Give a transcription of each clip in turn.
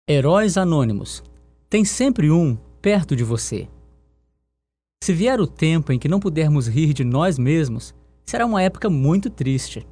Heróis anônimos. Tem sempre um perto de você. Se vier o tempo em que não pudermos rir de nós mesmos, será uma época muito triste.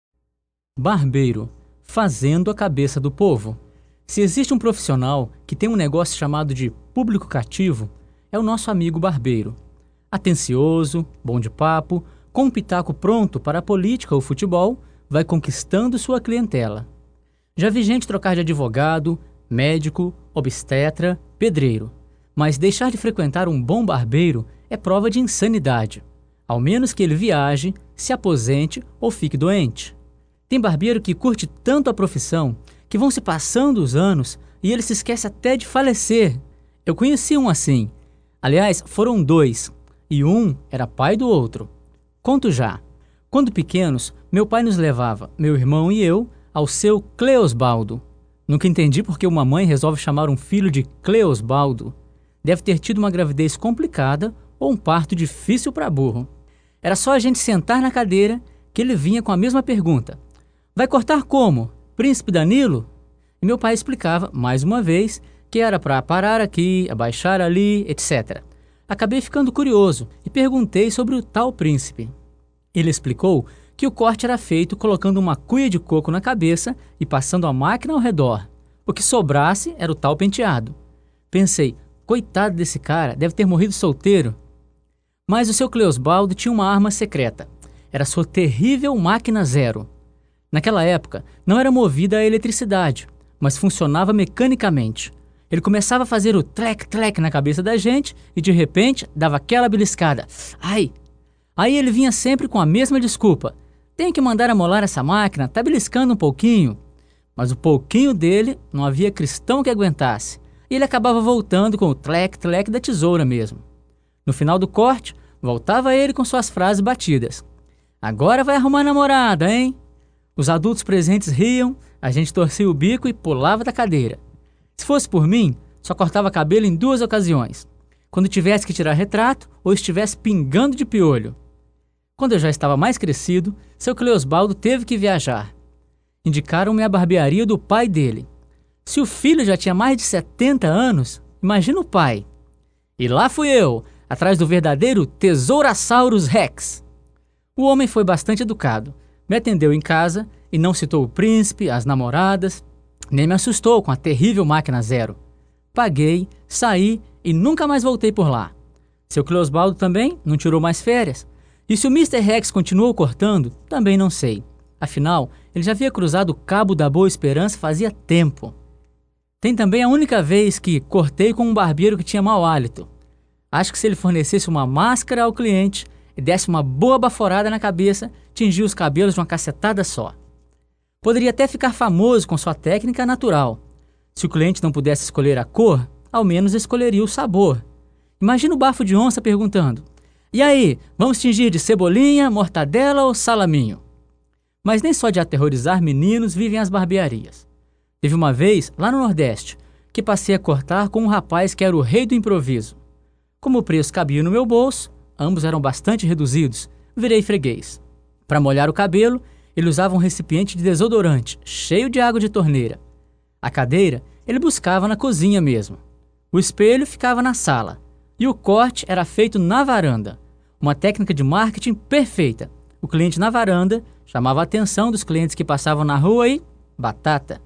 Barbeiro, fazendo a cabeça do povo. Se existe um profissional que tem um negócio chamado de público cativo, é o nosso amigo barbeiro. Atencioso, bom de papo, com um pitaco pronto para a política ou futebol, vai conquistando sua clientela. Já vi gente trocar de advogado, médico, obstetra, pedreiro. Mas deixar de frequentar um bom barbeiro é prova de insanidade. Ao menos que ele viaje, se aposente ou fique doente. Tem barbeiro que curte tanto a profissão que vão se passando os anos e ele se esquece até de falecer. Eu conheci um assim. Aliás, foram dois, e um era pai do outro. Conto já. Quando pequenos, meu pai nos levava, meu irmão e eu, ao seu Cleosbaldo. Nunca entendi porque uma mãe resolve chamar um filho de Cleosbaldo. Deve ter tido uma gravidez complicada ou um parto difícil para burro. Era só a gente sentar na cadeira que ele vinha com a mesma pergunta. Vai cortar como? Príncipe Danilo? E meu pai explicava, mais uma vez, que era para parar aqui, abaixar ali, etc. Acabei ficando curioso e perguntei sobre o tal príncipe. Ele explicou que o corte era feito colocando uma cuia de coco na cabeça e passando a máquina ao redor. O que sobrasse era o tal penteado. Pensei, coitado desse cara, deve ter morrido solteiro. Mas o seu Cleosbaldo tinha uma arma secreta. Era sua terrível máquina zero. Naquela época, não era movida a eletricidade, mas funcionava mecanicamente. Ele começava a fazer o tlec-tlec na cabeça da gente e, de repente, dava aquela beliscada. Ai! Aí ele vinha sempre com a mesma desculpa. Tenho que mandar amolar essa máquina, tá beliscando um pouquinho. Mas o pouquinho dele não havia cristão que aguentasse. E ele acabava voltando com o tlec-tlec da tesoura mesmo. No final do corte, voltava ele com suas frases batidas. Agora vai arrumar namorada, hein? Os adultos presentes riam, a gente torcia o bico e pulava da cadeira. Se fosse por mim, só cortava cabelo em 2 ocasiões. Quando tivesse que tirar retrato ou estivesse pingando de piolho. Quando eu já estava mais crescido, seu Cleosbaldo teve que viajar. Indicaram-me a barbearia do pai dele. Se o filho já tinha mais de 70 anos, imagina o pai. E lá fui eu, atrás do verdadeiro Tesourasaurus Rex. O homem foi bastante educado, me atendeu em casa e não citou o príncipe, as namoradas, nem me assustou com a terrível máquina zero. Paguei, saí e nunca mais voltei por lá. Seu Cleosbaldo também não tirou mais férias. E se o Mr. Rex continuou cortando, também não sei. Afinal, ele já havia cruzado o Cabo da Boa Esperança fazia tempo. Tem também a única vez que cortei com um barbeiro que tinha mau hálito. Acho que se ele fornecesse uma máscara ao cliente e desse uma boa baforada na cabeça, tingia os cabelos de uma cacetada só. Poderia até ficar famoso com sua técnica natural. Se o cliente não pudesse escolher a cor, ao menos escolheria o sabor. Imagina o bafo de onça perguntando: e aí, vamos tingir de cebolinha, mortadela ou salaminho? Mas nem só de aterrorizar meninos vivem as barbearias. Teve uma vez, lá no Nordeste, que passei a cortar com um rapaz que era o rei do improviso. Como o preço cabia no meu bolso, ambos eram bastante reduzidos, virei freguês. Para molhar o cabelo, ele usava um recipiente de desodorante, cheio de água de torneira. A cadeira, ele buscava na cozinha mesmo. O espelho ficava na sala. E o corte era feito na varanda. Uma técnica de marketing perfeita. O cliente na varanda chamava a atenção dos clientes que passavam na rua e... batata.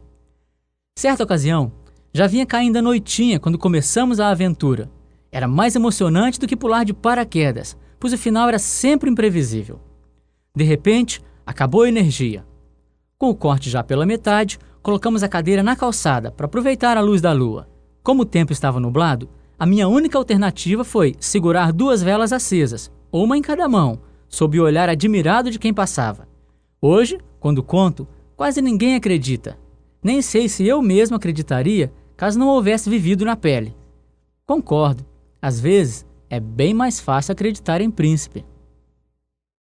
Certa ocasião, já vinha caindo a noitinha quando começamos a aventura. Era mais emocionante do que pular de paraquedas, pois o final era sempre imprevisível. De repente, acabou a energia. Com o corte já pela metade, colocamos a cadeira na calçada para aproveitar a luz da lua. Como o tempo estava nublado, a minha única alternativa foi segurar 2 velas acesas, uma em cada mão, sob o olhar admirado de quem passava. Hoje, quando conto, quase ninguém acredita. Nem sei se eu mesmo acreditaria caso não houvesse vivido na pele. Concordo, às vezes é bem mais fácil acreditar em príncipe.